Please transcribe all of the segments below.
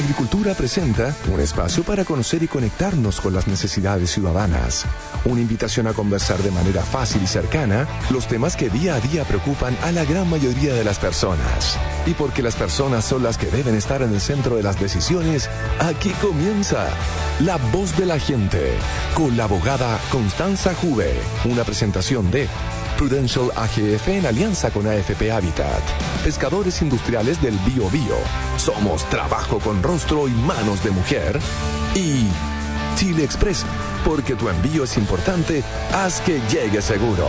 Agricultura presenta un espacio para conocer y conectarnos con las necesidades ciudadanas. Una invitación a conversar de manera fácil y cercana los temas que día a día preocupan a la gran mayoría de las personas. Y porque las personas son las que deben estar en el centro de las decisiones, aquí comienza La Voz de la Gente, con la abogada Constanza Juve. Una presentación de Prudential AGF en alianza con AFP Habitat. Pescadores industriales del Biobío. Somos trabajo con rostro y manos de mujer. Y Chile Express, porque tu envío es importante, haz que llegue seguro.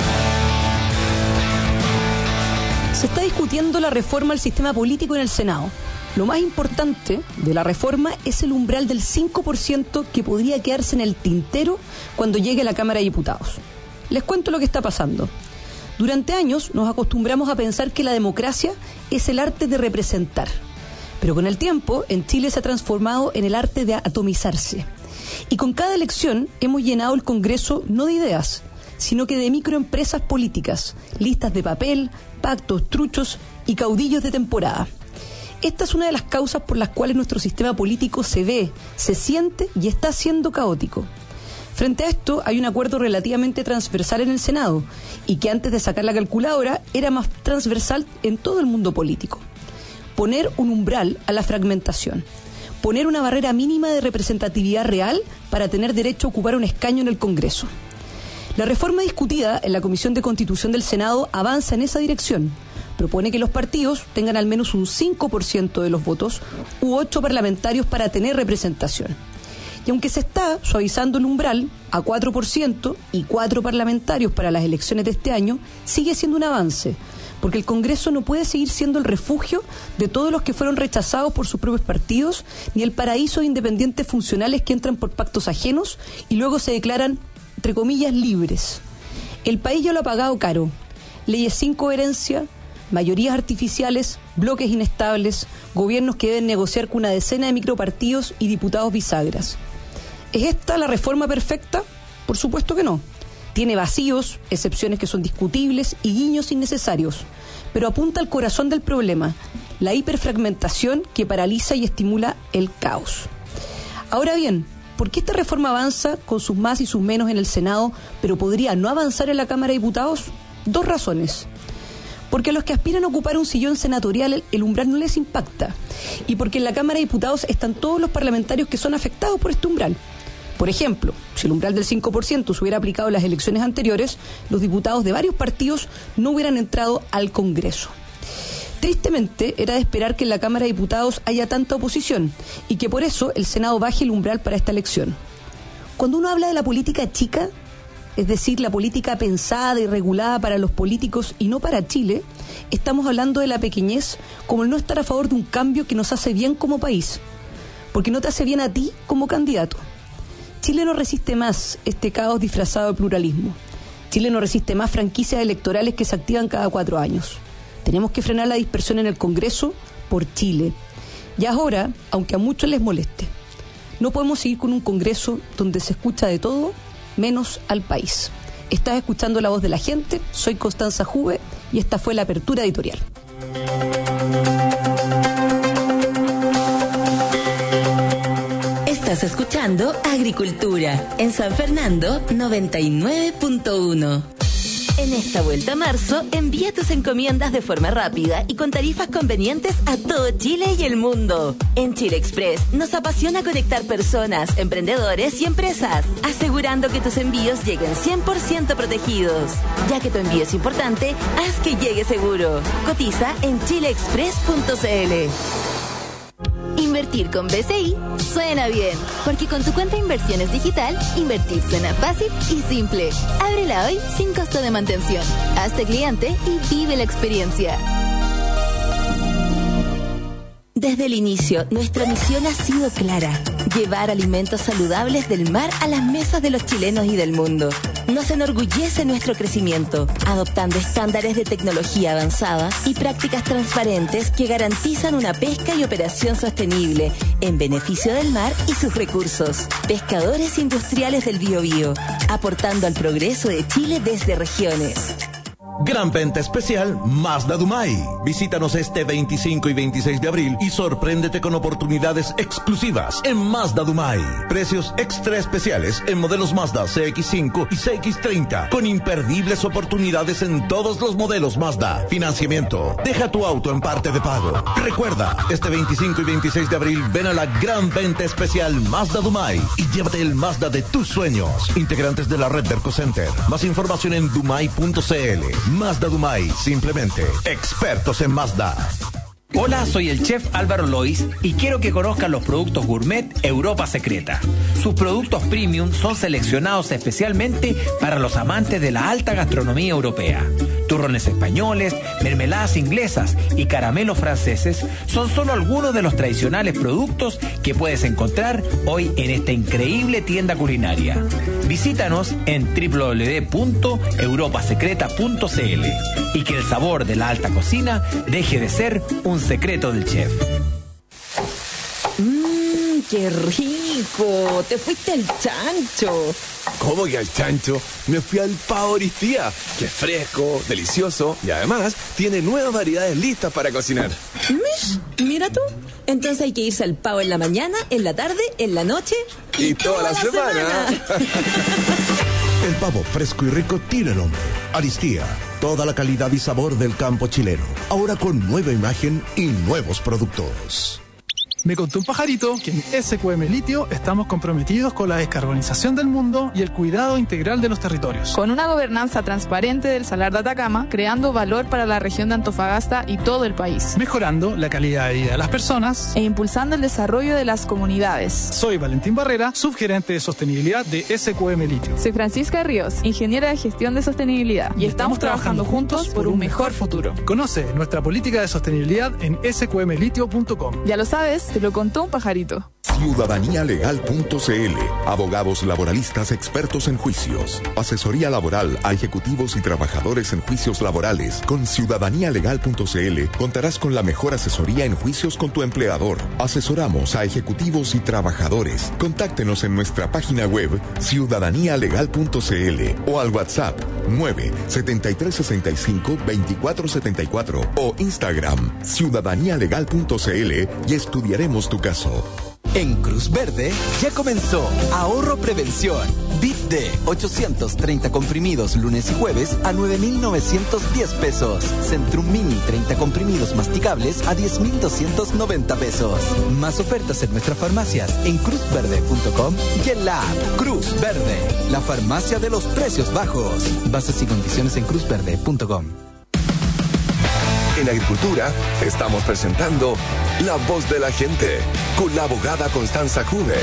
Se está discutiendo la reforma al sistema político en el Senado. Lo más importante de la reforma es el umbral del 5% que podría quedarse en el tintero cuando llegue a la Cámara de Diputados. Les cuento lo que está pasando. Durante años nos acostumbramos a pensar que la democracia es el arte de representar. Pero con el tiempo, en Chile se ha transformado en el arte de atomizarse. Y con cada elección hemos llenado el Congreso no de ideas, sino que de microempresas políticas, listas de papel, pactos truchos y caudillos de temporada. Esta es una de las causas por las cuales nuestro sistema político se ve, se siente y está siendo caótico. Frente a esto, hay un acuerdo relativamente transversal en el Senado y que antes de sacar la calculadora era más transversal en todo el mundo político. Poner un umbral a la fragmentación. Poner una barrera mínima de representatividad real para tener derecho a ocupar un escaño en el Congreso. La reforma discutida en la Comisión de Constitución del Senado avanza en esa dirección. Propone que los partidos tengan al menos un 5% de los votos u 8 parlamentarios para tener representación. Y aunque se está suavizando el umbral a 4% y 4 parlamentarios para las elecciones de este año, sigue siendo un avance, porque el Congreso no puede seguir siendo el refugio de todos los que fueron rechazados por sus propios partidos, ni el paraíso de independientes funcionales que entran por pactos ajenos y luego se declaran, entre comillas, libres. El país ya lo ha pagado caro. Leyes sin coherencia, mayorías artificiales, bloques inestables, gobiernos que deben negociar con una decena de micropartidos y diputados bisagras. ¿Es esta la reforma perfecta? Por supuesto que no. Tiene vacíos, excepciones que son discutibles y guiños innecesarios, pero apunta al corazón del problema, la hiperfragmentación que paraliza y estimula el caos. Ahora bien, ¿por qué esta reforma avanza con sus más y sus menos en el Senado, pero podría no avanzar en la Cámara de Diputados? 2 razones. Porque a los que aspiran a ocupar un sillón senatorial el umbral no les impacta, y porque en la Cámara de Diputados están todos los parlamentarios que son afectados por este umbral. Por ejemplo, si el umbral del 5% se hubiera aplicado en las elecciones anteriores, los diputados de varios partidos no hubieran entrado al Congreso. Tristemente, era de esperar que en la Cámara de Diputados haya tanta oposición y que por eso el Senado baje el umbral para esta elección. Cuando uno habla de la política chica, es decir, la política pensada y regulada para los políticos y no para Chile, estamos hablando de la pequeñez como el no estar a favor de un cambio que nos hace bien como país, porque no te hace bien a ti como candidato. Chile no resiste más este caos disfrazado de pluralismo. Chile no resiste más franquicias electorales que se activan cada 4 años. Tenemos que frenar la dispersión en el Congreso por Chile. Y ahora, aunque a muchos les moleste, no podemos seguir con un Congreso donde se escucha de todo, menos al país. Estás escuchando La Voz de la Gente, soy Constanza Juve y esta fue la apertura editorial. Estás escuchando Agricultura en San Fernando 99.1. En esta vuelta a marzo, envía tus encomiendas de forma rápida y con tarifas convenientes a todo Chile y el mundo. En Chile Express nos apasiona conectar personas, emprendedores y empresas, asegurando que tus envíos lleguen 100% protegidos. Ya que tu envío es importante, haz que llegue seguro. Cotiza en chileexpress.cl. Invertir con BCI suena bien, porque con tu cuenta de inversiones digital, invertir suena fácil y simple. Ábrela hoy sin costo de mantención. Hazte cliente y vive la experiencia. Desde el inicio, nuestra misión ha sido clara: llevar alimentos saludables del mar a las mesas de los chilenos y del mundo. Nos enorgullece nuestro crecimiento, adoptando estándares de tecnología avanzada y prácticas transparentes que garantizan una pesca y operación sostenible en beneficio del mar y sus recursos. Pescadores industriales del Biobío, aportando al progreso de Chile desde regiones. Gran venta especial Mazda Dumay. Visítanos este 25 y 26 de abril y sorpréndete con oportunidades exclusivas en Mazda Dumay. Precios extra especiales en modelos Mazda CX-5 y CX-30 con imperdibles oportunidades en todos los modelos Mazda. Financiamiento. Deja tu auto en parte de pago. Recuerda, este 25 y 26 de abril ven a la gran venta especial Mazda Dumay y llévate el Mazda de tus sueños. Integrantes de la red Derco Center. Más información en dumay.cl. Mazda Dumay, simplemente expertos en Mazda. Hola, soy el chef Álvaro Lois y quiero que conozcan los productos gourmet Europa Secreta. Sus productos premium son seleccionados especialmente para los amantes de la alta gastronomía europea. Turrones españoles, mermeladas inglesas y caramelos franceses son solo algunos de los tradicionales productos que puedes encontrar hoy en esta increíble tienda culinaria. Visítanos en www.europasecreta.cl y que el sabor de la alta cocina deje de ser un secreto del chef. ¡Qué rico! ¡Te fuiste al chancho! ¿Cómo que al chancho? Me fui al Pavo Aristía, que es fresco, delicioso y además tiene nuevas variedades listas para cocinar. Mira tú. Entonces hay que irse al Pavo en la mañana, en la tarde, en la noche y toda la semana. El pavo fresco y rico tiene nombre. Aristía. Toda la calidad y sabor del campo chileno. Ahora con nueva imagen y nuevos productos. Me contó un pajarito que en SQM Litio estamos comprometidos con la descarbonización del mundo y el cuidado integral de los territorios. Con una gobernanza transparente del Salar de Atacama, creando valor para la región de Antofagasta y todo el país. Mejorando la calidad de vida de las personas e impulsando el desarrollo de las comunidades. Soy Valentín Barrera, subgerente de sostenibilidad de SQM Litio. Soy Francisca Ríos, ingeniera de gestión de sostenibilidad. Y estamos trabajando juntos por un mejor futuro. Conoce nuestra política de sostenibilidad en sqmlitio.com. Ya lo sabes, te lo contó un pajarito. Ciudadanialegal.cl. Abogados laboralistas expertos en juicios. Asesoría laboral a ejecutivos y trabajadores en juicios laborales. Con Ciudadanialegal.cl contarás con la mejor asesoría en juicios con tu empleador. Asesoramos a ejecutivos y trabajadores. Contáctenos en nuestra página web ciudadanialegal.cl o al WhatsApp 9-7365-2474 o Instagram ciudadanialegal.cl y estudiaremos tu caso. En Cruz Verde ya comenzó Ahorro Prevención. Bit de 830 comprimidos lunes y jueves a 9,910 pesos. Centrum Mini 30 comprimidos masticables a 10,290 pesos. Más ofertas en nuestras farmacias en cruzverde.com y en la app Cruz Verde, la farmacia de los precios bajos. Bases y condiciones en cruzverde.com. En Agricultura estamos presentando La Voz de la Gente con la abogada Constanza Juve.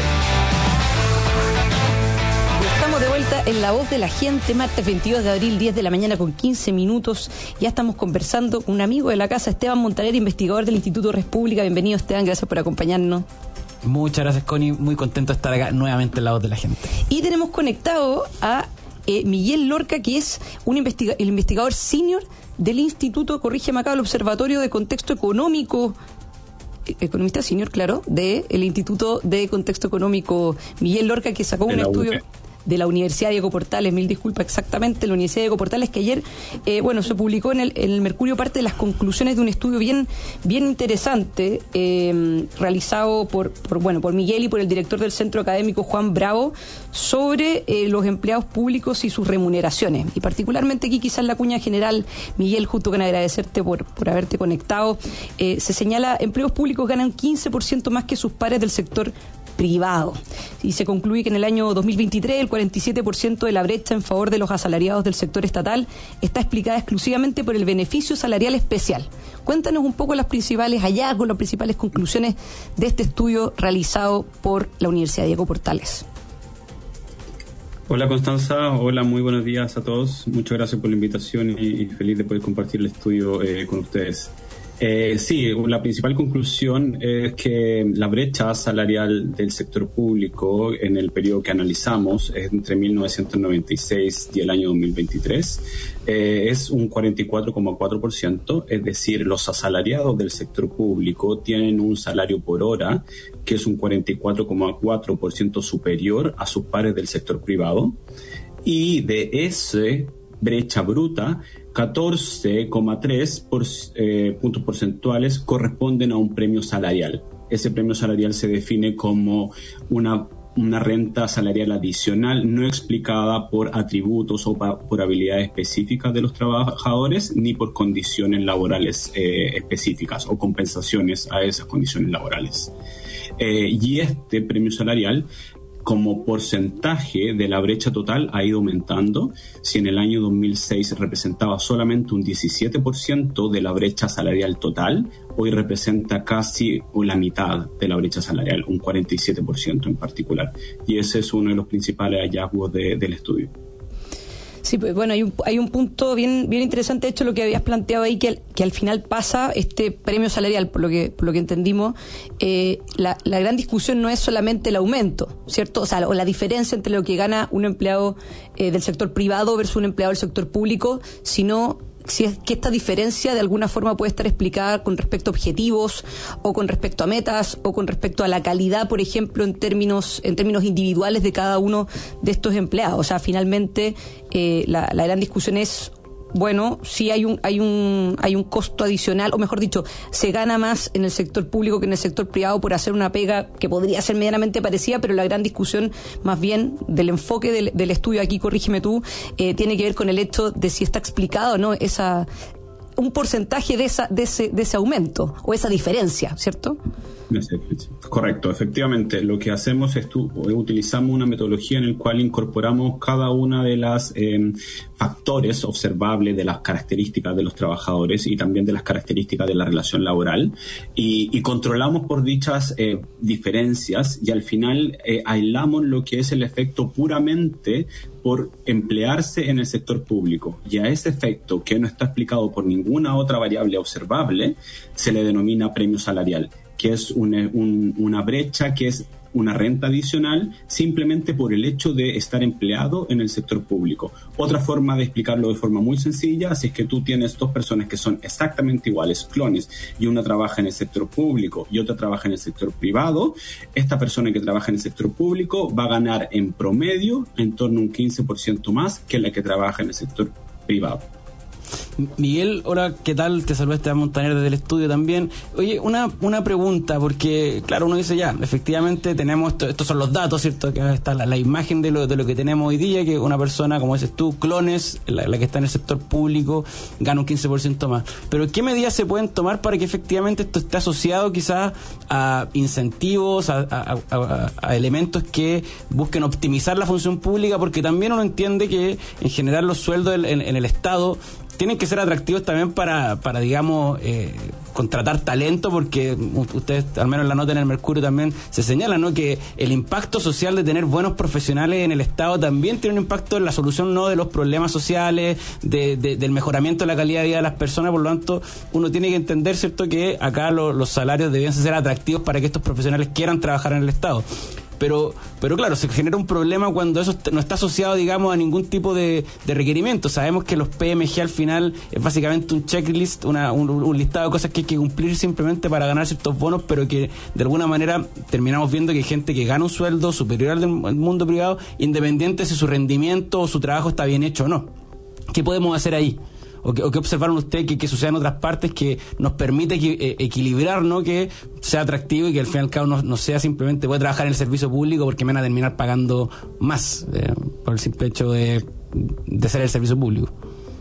Estamos de vuelta en La Voz de la Gente, martes 22 de abril, 10 de la mañana con 15 minutos. Ya estamos conversando con un amigo de la casa, Esteban Montaner, investigador del Instituto Res Publica. Bienvenido, Esteban, gracias por acompañarnos. Muchas gracias, Connie. Muy contento de estar acá nuevamente en La Voz de la Gente. Y tenemos conectado a Miguel Lorca, que es el investigador senior del Instituto, corrígeme acá, el Observatorio de Contexto Económico, economista senior, claro, del Instituto de Contexto Económico, Miguel Lorca, que sacó un estudio de la Universidad Diego Portales, mil disculpas, exactamente, la Universidad Diego Portales, que ayer, se publicó en el Mercurio parte de las conclusiones de un estudio bien interesante, realizado por Miguel y por el director del Centro Académico, Juan Bravo, sobre los empleados públicos y sus remuneraciones. Y particularmente aquí, quizás la cuña general, Miguel, justo con agradecerte por haberte conectado, se señala, empleos públicos ganan 15% más que sus pares del sector privado. Y se concluye que en el año 2023 el 47% de la brecha en favor de los asalariados del sector estatal está explicada exclusivamente por el beneficio salarial especial. Cuéntanos un poco los principales hallazgos, las principales conclusiones de este estudio realizado por la Universidad Diego Portales. Hola Constanza, hola, muy buenos días a todos. Muchas gracias por la invitación y feliz de poder compartir el estudio con ustedes. Sí, la principal conclusión es que la brecha salarial del sector público en el periodo que analizamos, es entre 1996 y el año 2023, es un 44,4%, es decir, los asalariados del sector público tienen un salario por hora que es un 44,4% superior a sus pares del sector privado, y de ese brecha bruta, 14,3 puntos porcentuales corresponden a un premio salarial. Ese premio salarial se define como una renta salarial adicional no explicada por atributos o por habilidades específicas de los trabajadores ni por condiciones laborales específicas o compensaciones a esas condiciones laborales. Y este premio salarial, como porcentaje de la brecha total, ha ido aumentando. Si en el año 2006 representaba solamente un 17% de la brecha salarial total, hoy representa casi la mitad de la brecha salarial, un 47% en particular. Y ese es uno de los principales hallazgos del estudio. Sí, pues bueno, hay un punto bien interesante, de hecho, lo que habías planteado ahí, que al final pasa este premio salarial, por lo que entendimos. La gran discusión no es solamente el aumento, ¿cierto? O sea, o la diferencia entre lo que gana un empleado del sector privado versus un empleado del sector público, sino si es que esta diferencia de alguna forma puede estar explicada con respecto a objetivos o con respecto a metas o con respecto a la calidad, por ejemplo, en términos individuales de cada uno de estos empleados. O sea, finalmente la gran discusión es, bueno, sí hay un costo adicional, o mejor dicho, se gana más en el sector público que en el sector privado por hacer una pega que podría ser medianamente parecida, pero la gran discusión, más bien del enfoque del estudio, aquí corrígeme tú, tiene que ver con el hecho de si está explicado o no un porcentaje de ese aumento o esa diferencia, ¿cierto? Correcto, efectivamente. Lo que hacemos es utilizamos una metodología en la cual incorporamos cada una de las factores observables de las características de los trabajadores y también de las características de la relación laboral y controlamos por dichas diferencias y al final aislamos lo que es el efecto puramente por emplearse en el sector público, y a ese efecto, que no está explicado por ninguna otra variable observable, se le denomina premio salarial, que es una brecha, que es una renta adicional simplemente por el hecho de estar empleado en el sector público. Otra forma de explicarlo de forma muy sencilla, si es que tú tienes dos personas que son exactamente iguales, clones, y una trabaja en el sector público y otra trabaja en el sector privado, esta persona que trabaja en el sector público va a ganar en promedio en torno a un 15% más que la que trabaja en el sector privado. Miguel, hola, ¿qué tal? Te saluda Esteban Montaner desde el estudio también. Oye, una pregunta, porque claro, uno dice ya, efectivamente tenemos estos son los datos, ¿cierto? Que está la imagen de lo que tenemos hoy día, que una persona, como dices tú, clones, la que está en el sector público, gana un 15% más. Pero ¿qué medidas se pueden tomar para que efectivamente esto esté asociado quizás a incentivos, a elementos que busquen optimizar la función pública? Porque también uno entiende que en general los sueldos en el Estado tienen que ser atractivos también para digamos, contratar talento, porque ustedes, al menos en la nota en el Mercurio también se señala, ¿no?, que el impacto social de tener buenos profesionales en el Estado también tiene un impacto en la solución, ¿no?, de los problemas sociales, del mejoramiento de la calidad de vida de las personas. Por lo tanto, uno tiene que entender, ¿cierto?, que acá los salarios deben ser atractivos para que estos profesionales quieran trabajar en el Estado. Pero claro, se genera un problema cuando eso no está asociado, digamos, a ningún tipo de requerimiento. Sabemos que los PMG al final es básicamente un checklist, un listado de cosas que hay que cumplir simplemente para ganar ciertos bonos, pero que de alguna manera terminamos viendo que hay gente que gana un sueldo superior al del mundo privado, independiente si su rendimiento o su trabajo está bien hecho o no. ¿Qué podemos hacer ahí? ¿O qué observaron ustedes que sucede en otras partes que nos permite equilibrar, ¿no?, que sea atractivo y que al fin y al cabo no sea simplemente voy a trabajar en el servicio público porque me van a terminar pagando más por el simple hecho de ser el servicio público?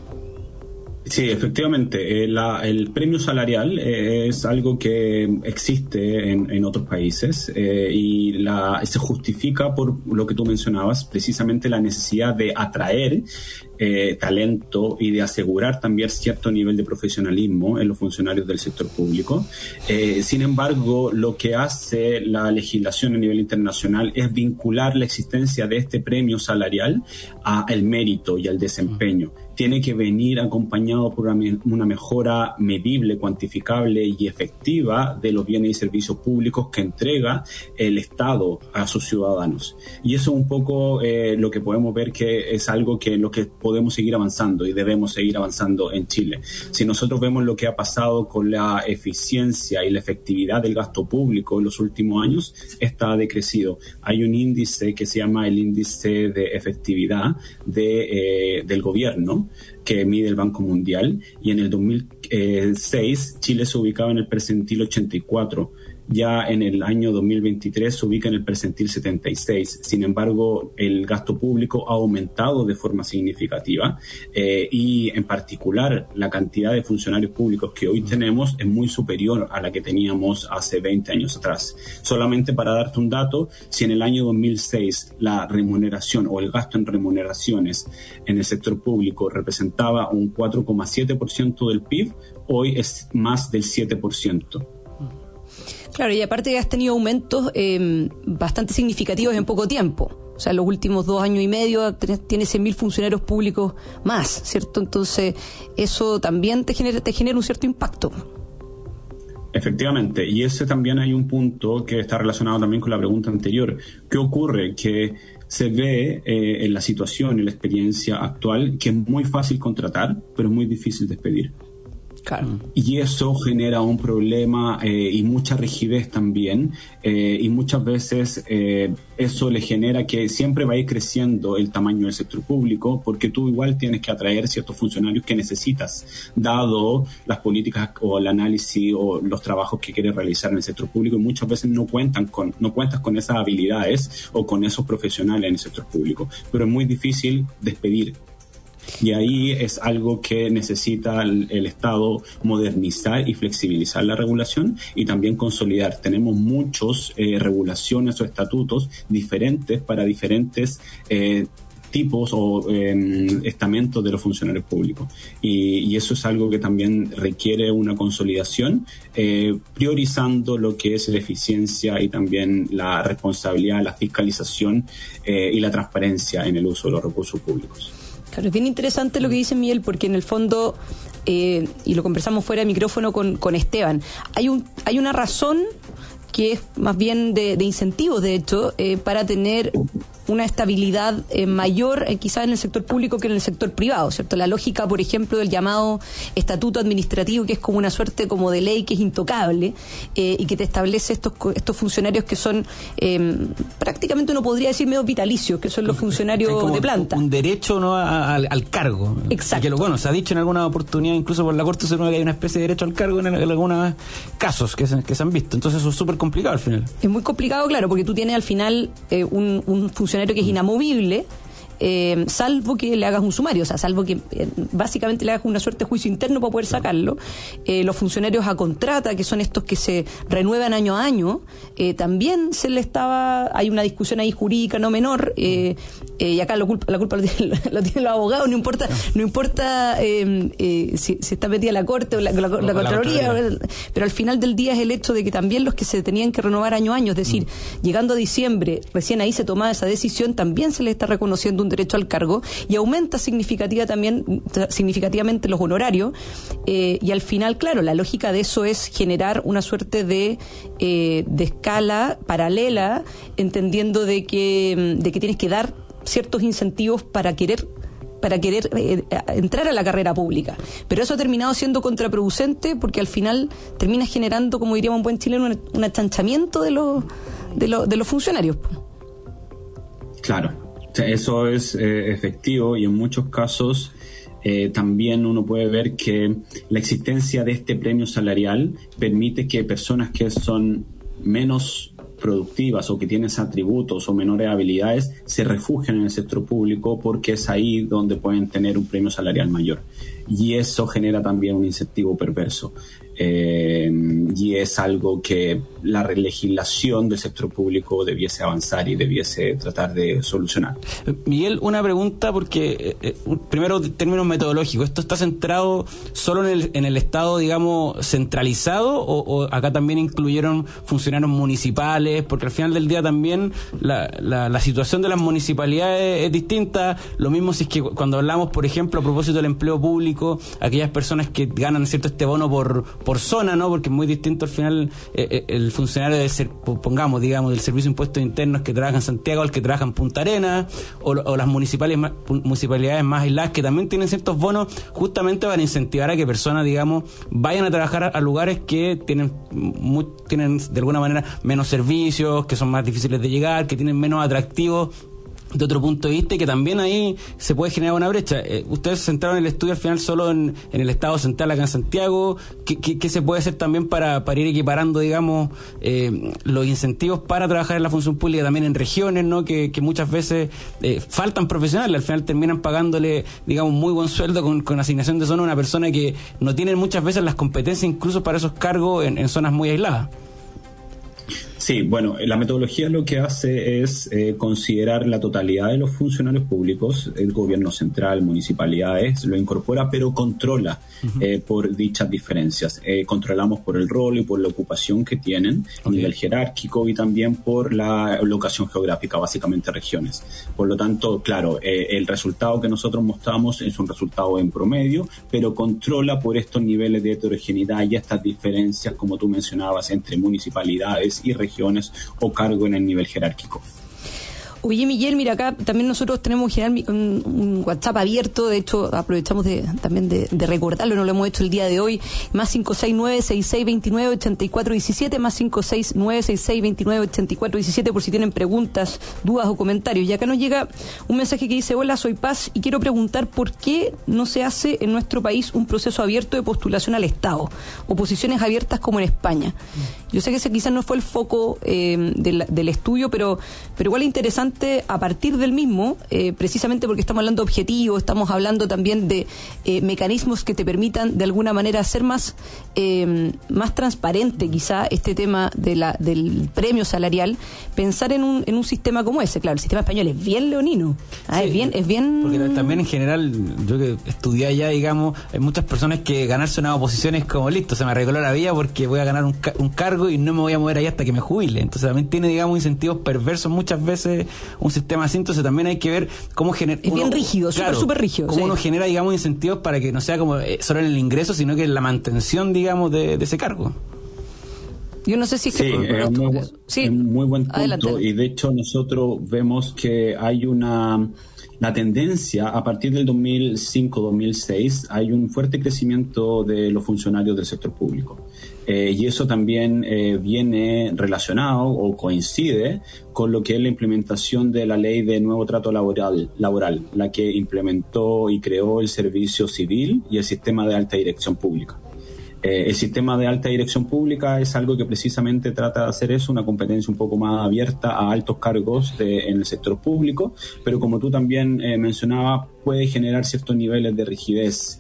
Sí, efectivamente. El premio salarial es algo que existe en otros países y se justifica por lo que tú mencionabas, precisamente la necesidad de atraer talento y de asegurar también cierto nivel de profesionalismo en los funcionarios del sector público. Sin embargo, lo que hace la legislación a nivel internacional es vincular la existencia de este premio salarial al mérito y al desempeño. Tiene que venir acompañado por una mejora medible, cuantificable y efectiva de los bienes y servicios públicos que entrega el Estado a sus ciudadanos. Y eso es un poco lo que podemos ver que es algo que lo que podemos seguir avanzando y debemos seguir avanzando en Chile. Si nosotros vemos lo que ha pasado con la eficiencia y la efectividad del gasto público en los últimos años, esta ha decrecido. Hay un índice que se llama el índice de efectividad del gobierno, que mide el Banco Mundial, y en el 2006 Chile se ubicaba en el percentil 84. Ya en el año 2023 se ubica en el percentil 76. Sin embargo, el gasto público ha aumentado de forma significativa y en particular la cantidad de funcionarios públicos que hoy tenemos es muy superior a la que teníamos hace 20 años atrás. Solamente para darte un dato, si en el año 2006 la remuneración o el gasto en remuneraciones en el sector público representaba un 4,7% del PIB, hoy es más del 7%. Claro, y aparte has tenido aumentos bastante significativos en poco tiempo. O sea, en los últimos 2 años y medio tiene 100.000 funcionarios públicos más, ¿cierto? Entonces, eso también te genera un cierto impacto. Efectivamente, y ese también hay un punto que está relacionado también con la pregunta anterior. ¿Qué ocurre? Que se ve en la situación y la experiencia actual que es muy fácil contratar, pero es muy difícil despedir. Claro. Y eso genera un problema y mucha rigidez también, y muchas veces eso le genera que siempre va a ir creciendo el tamaño del sector público, porque tú igual tienes que atraer ciertos funcionarios que necesitas, dado las políticas o el análisis o los trabajos que quieres realizar en el sector público, y muchas veces no cuentas con esas habilidades o con esos profesionales en el sector público, pero es muy difícil despedir. Y ahí es algo que necesita el Estado modernizar y flexibilizar la regulación y también consolidar. Tenemos muchos regulaciones o estatutos diferentes para diferentes tipos o estamentos de los funcionarios públicos. Y eso es algo que también requiere una consolidación, priorizando lo que es la eficiencia y también la responsabilidad, la fiscalización y la transparencia en el uso de los recursos públicos. Claro, es bien interesante lo que dice Miguel, porque en el fondo, y lo conversamos fuera de micrófono con Esteban, hay una razón que es más bien de incentivos, de hecho, para tener una estabilidad mayor quizás en el sector público que en el sector privado, ¿cierto? La lógica, por ejemplo, del llamado estatuto administrativo, que es como una suerte como de ley que es intocable y que te establece estos funcionarios que son prácticamente uno podría decir medio vitalicios, que son los funcionarios de planta. Un derecho, ¿no?, al cargo. Exacto. Que se ha dicho en alguna oportunidad, incluso por la Corte Suprema, que hay una especie de derecho al cargo en algunos casos que se han visto. Entonces eso es súper complicado al final. Es muy complicado, claro, porque tú tienes al final un funcionario que es inamovible, salvo que le hagas un sumario, o sea, salvo que básicamente le hagas una suerte de juicio interno para poder sacarlo. Los funcionarios a contrata, que son estos que se renuevan año a año, también hay una discusión ahí jurídica no menor, y acá la culpa lo tienen los abogados, no importa si está metida la Corte o la Contraloría, pero al final del día es el hecho de que también los que se tenían que renovar año a año, es decir, llegando a diciembre, recién ahí se tomaba esa decisión, también se les está reconociendo un derecho al cargo y aumenta significativamente los honorarios, y al final, claro, la lógica de eso es generar una suerte de escala paralela, entendiendo de que tienes que dar ciertos incentivos para querer entrar a la carrera pública. Pero eso ha terminado siendo contraproducente porque al final termina generando, como diríamos en buen chileno, un achanchamiento de los funcionarios. Claro. O sea, eso es efectivo, y en muchos casos también uno puede ver que la existencia de este premio salarial permite que personas que son menos productivas o que tienen atributos o menores habilidades se refugien en el sector público, porque es ahí donde pueden tener un premio salarial mayor, y eso genera también un incentivo perverso. Y es algo que la legislación del sector público debiese avanzar y debiese tratar de solucionar. Miguel, una pregunta, porque primero, términos metodológicos, ¿esto está centrado solo en el Estado, digamos, centralizado, o acá también incluyeron funcionarios municipales? Porque al final del día también la situación de las municipalidades es distinta. Lo mismo si es que cuando hablamos, por ejemplo, a propósito del empleo público, público, aquellas personas que ganan, ¿cierto?, este bono por zona, ¿no? Porque es muy distinto al final el funcionario del Servicio de Impuestos Internos que trabaja en Santiago al que trabaja en Punta Arenas, o las municipalidades más aisladas que también tienen ciertos bonos justamente para incentivar a que personas, digamos, vayan a trabajar a lugares que tienen de alguna manera menos servicios, que son más difíciles de llegar, que tienen menos atractivos de otro punto de vista, y que también ahí se puede generar una brecha. Ustedes se centraron en el estudio al final solo en el estado central acá en Santiago. ¿Qué se puede hacer también para ir equiparando, digamos, los incentivos para trabajar en la función pública también en regiones, ¿no? Que muchas veces faltan profesionales, al final terminan pagándole, digamos, muy buen sueldo con asignación de zona a una persona que no tiene muchas veces las competencias incluso para esos cargos en zonas muy aisladas? Sí, bueno, la metodología lo que hace es considerar la totalidad de los funcionarios públicos, el gobierno central, municipalidades, lo incorpora, pero controla por dichas diferencias. Controlamos por el rol y por la ocupación que tienen a nivel jerárquico, y también por la locación geográfica, básicamente regiones. Por lo tanto, claro, el resultado que nosotros mostramos es un resultado en promedio, pero controla por estos niveles de heterogeneidad y estas diferencias, como tú mencionabas, entre municipalidades y regiones o cargo en el nivel jerárquico. Oye, Miguel, mira, acá también nosotros tenemos un WhatsApp abierto. De hecho, aprovechamos también de recordarlo, no lo hemos hecho el día de hoy, más 569-6629-8417, más 569-6629-8417, por si tienen preguntas, dudas o comentarios. Y acá nos llega un mensaje que dice: hola, soy Paz y quiero preguntar por qué no se hace en nuestro país un proceso abierto de postulación al Estado, o posiciones abiertas como en España. Yo sé que ese quizás no fue el foco del estudio, pero igual es interesante a partir del mismo, precisamente porque estamos hablando de objetivos, estamos hablando también de mecanismos que te permitan de alguna manera hacer más transparente quizá este tema del premio salarial, pensar en un sistema como ese. Claro, el sistema español es bien leonino, sí, es bien... Porque también en general, yo que estudié allá, digamos, hay muchas personas que ganarse una oposición es como listo, se me arregló la vida porque voy a ganar un cargo y no me voy a mover ahí hasta que me jubile. Entonces también tiene, digamos, incentivos perversos muchas veces un sistema así. Entonces también hay que ver cómo genera... Es bien rígido, súper rígido. Cómo uno genera, digamos, incentivos para que no sea como solo en el ingreso, sino que en la mantención, digamos, de ese cargo. Yo no sé si... Sí, es un muy buen punto. Adelante. Y de hecho nosotros vemos que hay la tendencia a partir del 2005-2006 hay un fuerte crecimiento de los funcionarios del sector público. Y eso también viene relacionado o coincide con lo que es la implementación de la ley de nuevo trato laboral, la que implementó y creó el servicio civil y el sistema de alta dirección pública. El sistema de alta dirección pública es algo que precisamente trata de hacer eso, una competencia un poco más abierta a altos cargos en el sector público, pero como tú también mencionabas, puede generar ciertos niveles de rigidez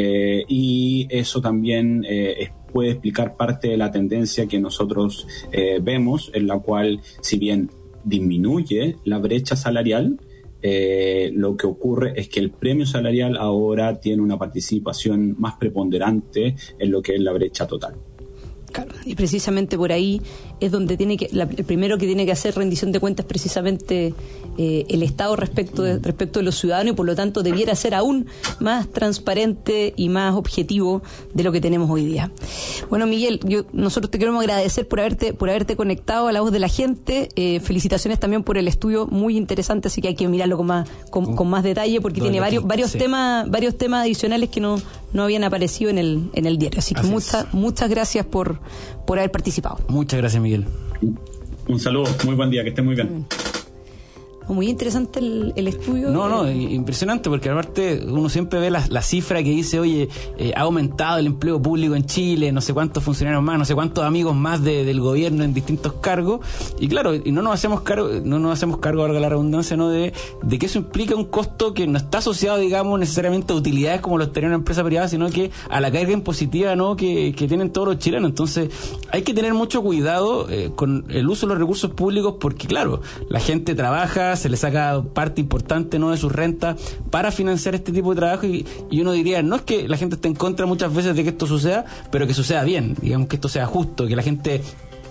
y eso también puede explicar parte de la tendencia que nosotros vemos, en la cual, si bien disminuye la brecha salarial, lo que ocurre es que el premio salarial ahora tiene una participación más preponderante en lo que es la brecha total. Claro, y precisamente por ahí es donde el primero que tiene que hacer rendición de cuentas precisamente el Estado respecto de los ciudadanos, y por lo tanto debiera ser aún más transparente y más objetivo de lo que tenemos hoy día. Bueno, Miguel, nosotros te queremos agradecer por haberte conectado a la voz de la gente. Felicitaciones también por el estudio, muy interesante, así que hay que mirarlo con más detalle, porque tiene varios temas adicionales que no habían aparecido en el diario. Así que muchas gracias por haber participado. Muchas gracias, Miguel. Un saludo, muy buen día, que esté muy bien. Muy interesante el estudio. No, impresionante, porque aparte uno siempre ve la cifra que dice, oye, ha aumentado el empleo público en Chile, no sé cuántos funcionarios más, no sé cuántos amigos más del gobierno en distintos cargos, y claro, y no nos hacemos cargo, valga la redundancia, ¿no? de que eso implica un costo que no está asociado, digamos, necesariamente a utilidades como lo estaría una empresa privada, sino que a la carga impositiva, ¿no? que tienen todos los chilenos. Entonces hay que tener mucho cuidado con el uso de los recursos públicos, porque claro, la gente trabaja, se le saca parte importante, ¿no?, de sus rentas para financiar este tipo de trabajo, y uno diría, no es que la gente esté en contra muchas veces de que esto suceda, pero que suceda bien, digamos, que esto sea justo, que la gente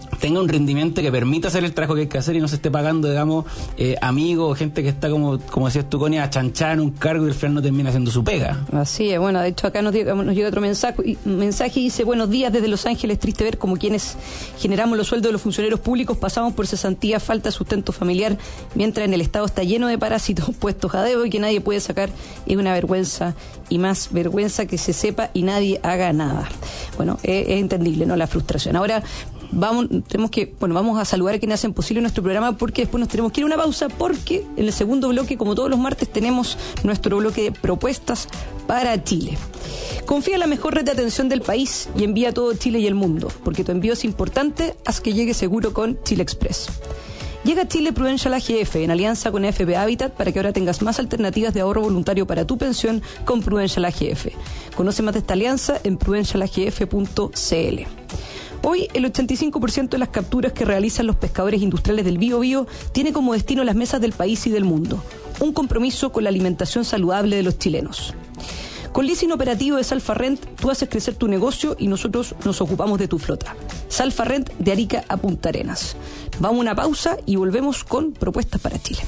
tenga un rendimiento que permita hacer el trabajo que hay que hacer y no se esté pagando, digamos, amigos o gente que está, como decías tú, Connie, achanchada en un cargo y al final no termina haciendo su pega. Así es, bueno, de hecho acá nos llega otro mensaje y dice: buenos días desde Los Ángeles, triste ver como quienes generamos los sueldos de los funcionarios públicos pasamos por cesantía, falta de sustento familiar, mientras en el Estado está lleno de parásitos puestos a dedo y que nadie puede sacar. Es una vergüenza, y más vergüenza que se sepa y nadie haga nada. Bueno, es entendible, ¿no?, la frustración. Ahora vamos a saludar a quienes hacen posible nuestro programa, porque después nos tenemos que ir a una pausa, porque en el segundo bloque, como todos los martes, tenemos nuestro bloque de propuestas para Chile. Confía en la mejor red de atención del país y envía a todo Chile y el mundo, porque tu envío es importante. Haz que llegue seguro con Chile Express. Llega a Chile Prudential AGF en alianza con AFP Habitat para que ahora tengas más alternativas de ahorro voluntario para tu pensión con Prudential AGF. Conoce más de esta alianza en prudentialagf.cl. Hoy, el 85% de las capturas que realizan los pescadores industriales del Biobío tiene como destino las mesas del país y del mundo. Un compromiso con la alimentación saludable de los chilenos. Con leasing operativo de Salfarrent, tú haces crecer tu negocio y nosotros nos ocupamos de tu flota. Salfarrent, de Arica a Punta Arenas. Vamos a una pausa y volvemos con propuestas para Chile.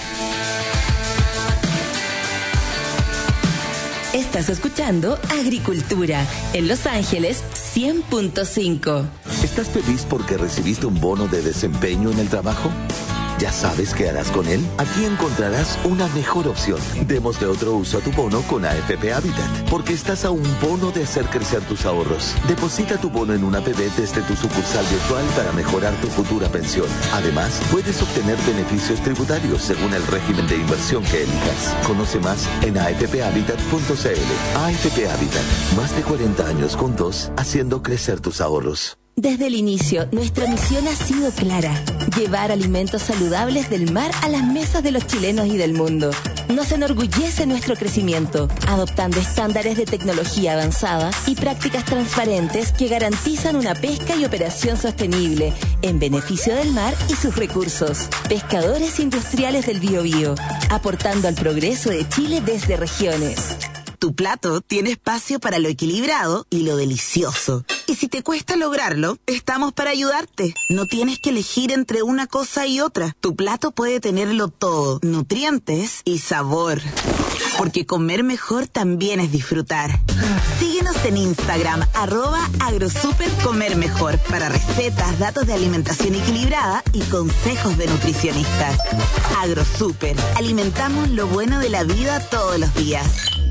Estás escuchando Agricultura en Los Ángeles 100.5. ¿Estás feliz porque recibiste un bono de desempeño en el trabajo? ¿Ya sabes qué harás con él? Aquí encontrarás una mejor opción. Démosle otro uso a tu bono con AFP Habitat, porque estás a un bono de hacer crecer tus ahorros. Deposita tu bono en una APB desde tu sucursal virtual para mejorar tu futura pensión. Además, puedes obtener beneficios tributarios según el régimen de inversión que elijas. Conoce más en afphabitat.cl. AFP Habitat, más de 40 años juntos, haciendo crecer tus ahorros. Desde el inicio, nuestra misión ha sido clara: llevar alimentos saludables del mar a las mesas de los chilenos y del mundo. Nos enorgullece nuestro crecimiento, adoptando estándares de tecnología avanzada y prácticas transparentes que garantizan una pesca y operación sostenible, en beneficio del mar y sus recursos. Pescadores industriales del Biobío, aportando al progreso de Chile desde regiones. Tu plato tiene espacio para lo equilibrado y lo delicioso. Y si te cuesta lograrlo, estamos para ayudarte. No tienes que elegir entre una cosa y otra. Tu plato puede tenerlo todo: nutrientes y sabor. Porque comer mejor también es disfrutar. Síguenos en Instagram, @agrosupercomermejor, para recetas, datos de alimentación equilibrada y consejos de nutricionistas. AgroSuper, alimentamos lo bueno de la vida todos los días.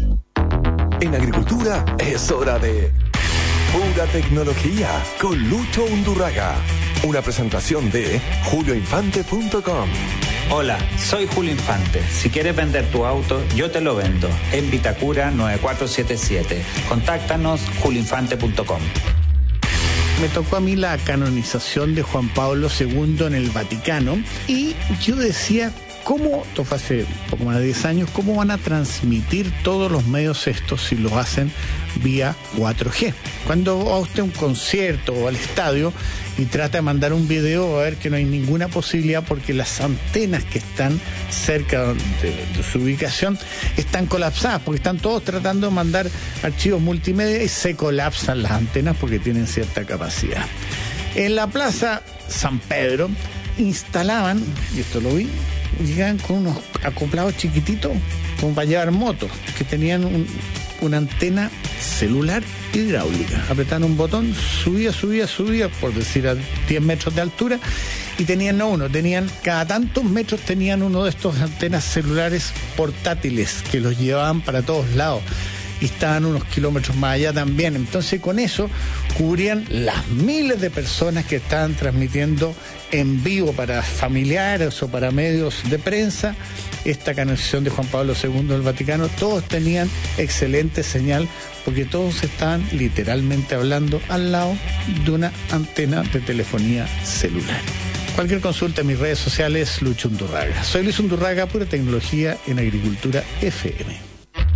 En agricultura es hora de Pura Tecnología con Lucho Undurraga. Una presentación de julioinfante.com. Hola, soy Julio Infante. Si quieres vender tu auto, yo te lo vendo. En Vitacura 9477. Contáctanos julioinfante.com. Me tocó a mí la canonización de Juan Pablo II en el Vaticano y yo decía: ¿cómo, esto fue hace poco más de 10 años, cómo van a transmitir todos los medios estos si lo hacen vía 4G? Cuando va usted a un concierto o al estadio y trata de mandar un video, va a ver que no hay ninguna posibilidad porque las antenas que están cerca de su ubicación están colapsadas, porque están todos tratando de mandar archivos multimedia y se colapsan las antenas porque tienen cierta capacidad. En la Plaza San Pedro instalaban, y esto lo vi, llegaban con unos acoplados chiquititos como para llevar motos, que tenían una antena celular hidráulica. Apretaban un botón, subía, por decir a 10 metros de altura, y tenían cada tantos metros tenían uno de estos antenas celulares portátiles que los llevaban para todos lados. Y estaban unos kilómetros más allá también. Entonces, con eso cubrían las miles de personas que estaban transmitiendo en vivo para familiares o para medios de prensa esta canonización de Juan Pablo II del Vaticano. Todos tenían excelente señal porque todos estaban literalmente hablando al lado de una antena de telefonía celular. Cualquier consulta en mis redes sociales, Lucho Undurraga. Soy Luis Undurraga, Pura Tecnología en Agricultura FM.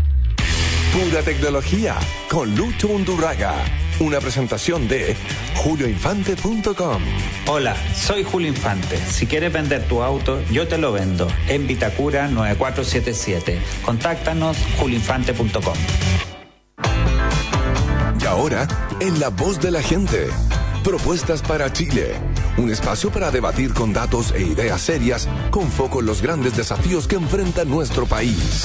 Pura Tecnología con Lucho Undurraga. Una presentación de julioinfante.com. Hola, soy Julio Infante. Si quieres vender tu auto, yo te lo vendo. En Vitacura 9477. Contáctanos julioinfante.com. Y ahora, en la voz de la gente, propuestas para Chile. Un espacio para debatir con datos e ideas serias, con foco en los grandes desafíos que enfrenta nuestro país.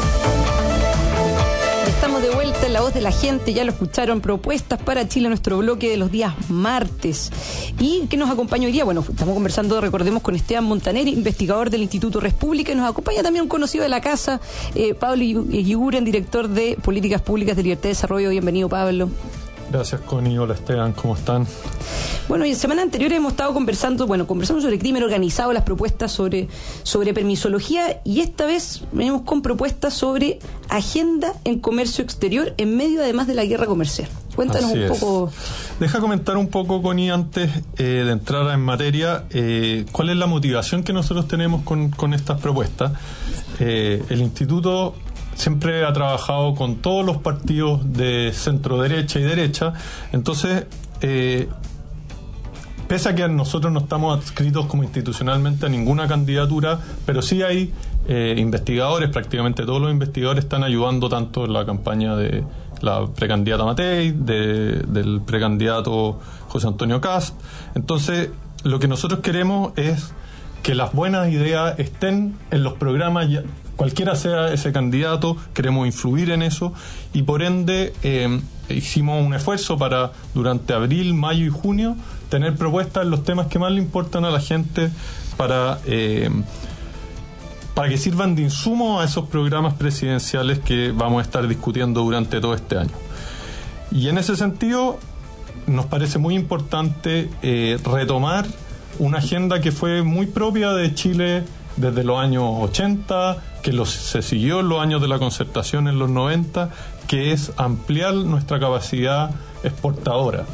Estamos de vuelta en La Voz de la Gente, ya lo escucharon, propuestas para Chile, nuestro bloque de los días martes. ¿Y qué nos acompaña hoy día? Bueno, estamos conversando, recordemos, con Esteban Montaner, investigador del Instituto República, y nos acompaña también un conocido de la casa, Pablo Eguiguren, director de Políticas Públicas de Libertad y Desarrollo. Bienvenido, Pablo. Gracias, Connie. Hola, Esteban. ¿Cómo están? Bueno, y en semanas anteriores hemos estado conversando sobre crimen organizado, las propuestas sobre permisología, y esta vez venimos con propuestas sobre agenda en comercio exterior en medio, además, de la guerra comercial. Cuéntanos un poco. Deja comentar un poco, Connie, antes de entrar en materia, cuál es la motivación que nosotros tenemos con estas propuestas. El Instituto siempre ha trabajado con todos los partidos de centro derecha y derecha, entonces pese a que nosotros no estamos adscritos como institucionalmente a ninguna candidatura, pero sí hay investigadores, prácticamente todos los investigadores están ayudando tanto en la campaña de la precandidata Matei, del precandidato José Antonio Kast. Entonces lo que nosotros queremos es que las buenas ideas estén en los programas, cualquiera sea ese candidato, queremos influir en eso, y por ende hicimos un esfuerzo para, durante abril, mayo y junio, tener propuestas en los temas que más le importan a la gente para que sirvan de insumo a esos programas presidenciales que vamos a estar discutiendo durante todo este año. Y en ese sentido nos parece muy importante retomar una agenda que fue muy propia de Chile desde los años 80, que se siguió en los años de la concertación en los 90, que es ampliar nuestra capacidad exportadora.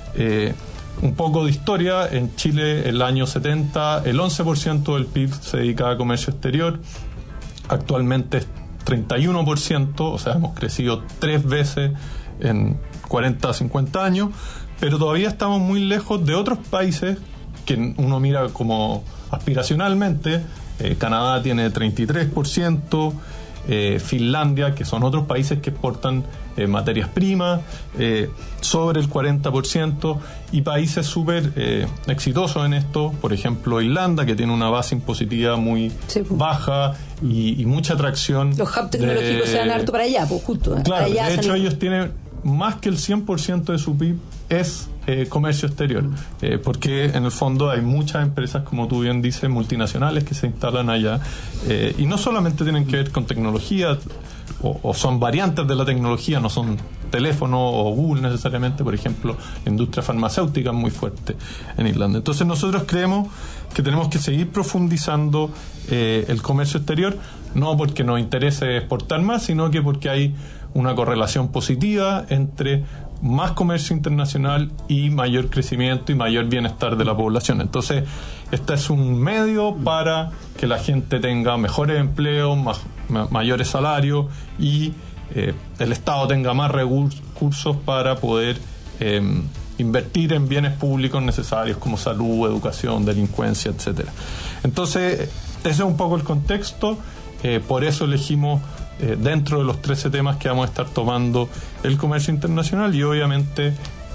Un poco de historia: en Chile, en el año 70, el 11% del PIB se dedicaba a comercio exterior. Actualmente es 31%, o sea, hemos crecido 3 veces en 40 a 50 años, pero todavía estamos muy lejos de otros países que uno mira como aspiracionalmente. Canadá tiene 33%, Finlandia, que son otros países que exportan materias primas, sobre el 40%, y países súper exitosos en esto, por ejemplo Irlanda, que tiene una base impositiva muy baja y mucha atracción. Los hubs tecnológicos se dan harto para allá, pues justo. Claro, allá de hecho ellos tienen más que el 100% de su PIB es comercio exterior, porque en el fondo hay muchas empresas, como tú bien dices, multinacionales que se instalan allá, y no solamente tienen que ver con tecnología, o son variantes de la tecnología, no son teléfono o Google necesariamente. Por ejemplo, la industria farmacéutica es muy fuerte en Irlanda. Entonces nosotros creemos que tenemos que seguir profundizando el comercio exterior, no porque nos interese exportar más, sino que porque hay una correlación positiva entre más comercio internacional y mayor crecimiento y mayor bienestar de la población. Entonces, este es un medio para que la gente tenga mejores empleos, mayores salarios, y el Estado tenga más recursos para poder invertir en bienes públicos necesarios como salud, educación, delincuencia, etcétera. Entonces, ese es un poco el contexto. Por eso elegimos, dentro de los 13 temas que vamos a estar tomando, el comercio internacional, y obviamente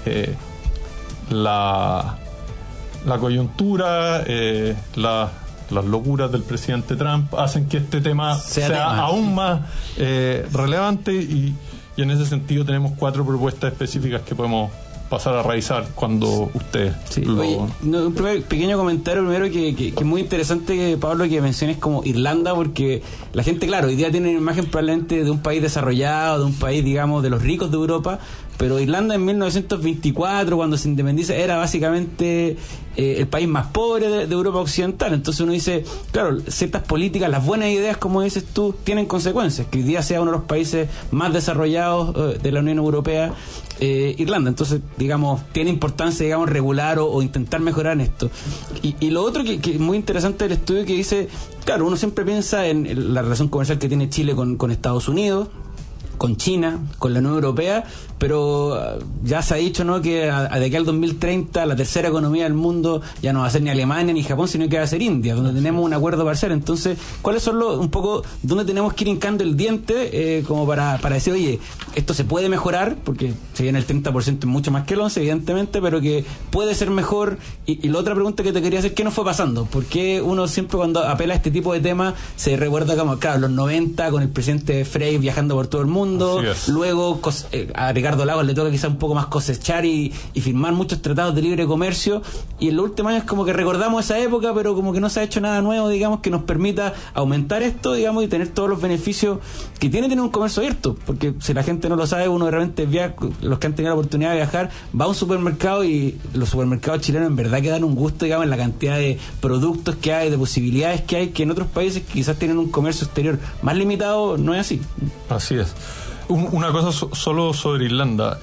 la coyuntura, las locuras del presidente Trump hacen que este tema sea aún más relevante, y en ese sentido tenemos 4 propuestas específicas que podemos pasar a revisar cuando usted un pequeño comentario primero que es muy interesante, Pablo, que menciones como Irlanda, porque la gente, claro, hoy día tiene una imagen probablemente de un país desarrollado, de un país, digamos, de los ricos de Europa, pero Irlanda en 1924, cuando se independiza, era básicamente el país más pobre de Europa Occidental. Entonces uno dice, claro, ciertas políticas, las buenas ideas, como dices tú, tienen consecuencias. Que hoy día sea uno de los países más desarrollados de la Unión Europea, Irlanda. Entonces, digamos, tiene importancia, digamos, regular o intentar mejorar en esto. Y lo otro que es muy interesante del estudio, que dice, claro, uno siempre piensa en la relación comercial que tiene Chile con Estados Unidos, con China, con la Unión Europea, pero ya se ha dicho, ¿no?, que de aquí al 2030 la tercera economía del mundo ya no va a ser ni Alemania ni Japón, sino que va a ser India, donde tenemos un acuerdo parcial. Entonces, ¿cuáles son un poco dónde tenemos que ir hincando el diente como para decir, oye, esto se puede mejorar, porque si bien el 30% es mucho más que el 11%, evidentemente, pero que puede ser mejor? Y la otra pregunta que te quería hacer, ¿qué nos fue pasando? ¿Por qué uno siempre cuando apela a este tipo de temas se recuerda como, claro, los 90 con el presidente Frey viajando por todo el mundo, luego a Ricardo Lagos le toca quizá un poco más cosechar y firmar muchos tratados de libre comercio, y en los últimos años como que recordamos esa época, pero como que no se ha hecho nada nuevo, digamos, que nos permita aumentar esto, digamos, y tener todos los beneficios que tiene tener un comercio abierto? Porque si la gente no lo sabe, uno de repente los que han tenido la oportunidad de viajar, va a un supermercado y los supermercados chilenos en verdad que dan un gusto, digamos, en la cantidad de productos que hay, de posibilidades que hay, que en otros países que quizás tienen un comercio exterior más limitado, no es así. Así es. Una cosa solo sobre Irlanda.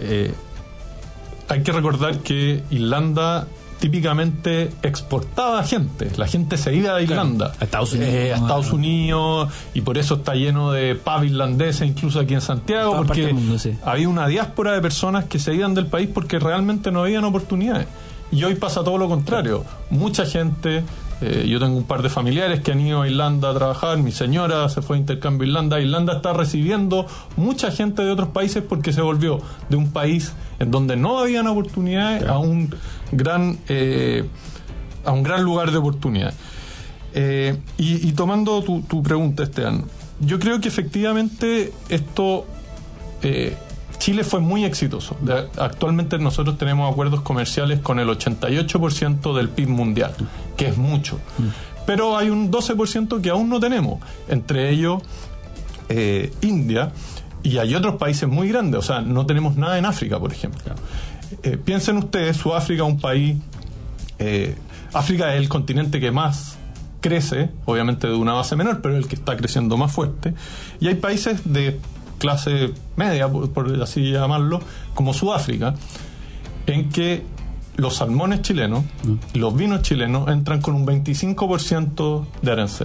Hay que recordar que Irlanda típicamente exportaba gente. La gente se iba a Irlanda, a Estados Unidos, y por eso está lleno de pubs irlandeses, incluso aquí en Santiago, porque había una diáspora de personas que se iban del país porque realmente no habían oportunidades. Y hoy pasa todo lo contrario. Mucha gente, yo tengo un par de familiares que han ido a Irlanda a trabajar, mi señora se fue a intercambio a Irlanda. Irlanda está recibiendo mucha gente de otros países porque se volvió de un país en donde no habían oportunidades a un gran lugar de oportunidades. Y tomando tu pregunta, Esteban, yo creo que efectivamente esto... Chile fue muy exitoso. Actualmente nosotros tenemos acuerdos comerciales con el 88% del PIB mundial, que es mucho. Pero hay un 12% que aún no tenemos, entre ellos India, y hay otros países muy grandes. O sea, no tenemos nada en África, por ejemplo. Piensen ustedes, Sudáfrica es un país... África es el continente que más crece, obviamente de una base menor, pero el que está creciendo más fuerte. Y hay países de clase media, por así llamarlo, como Sudáfrica, en que los salmones chilenos, los vinos chilenos entran con un 25% de arancel.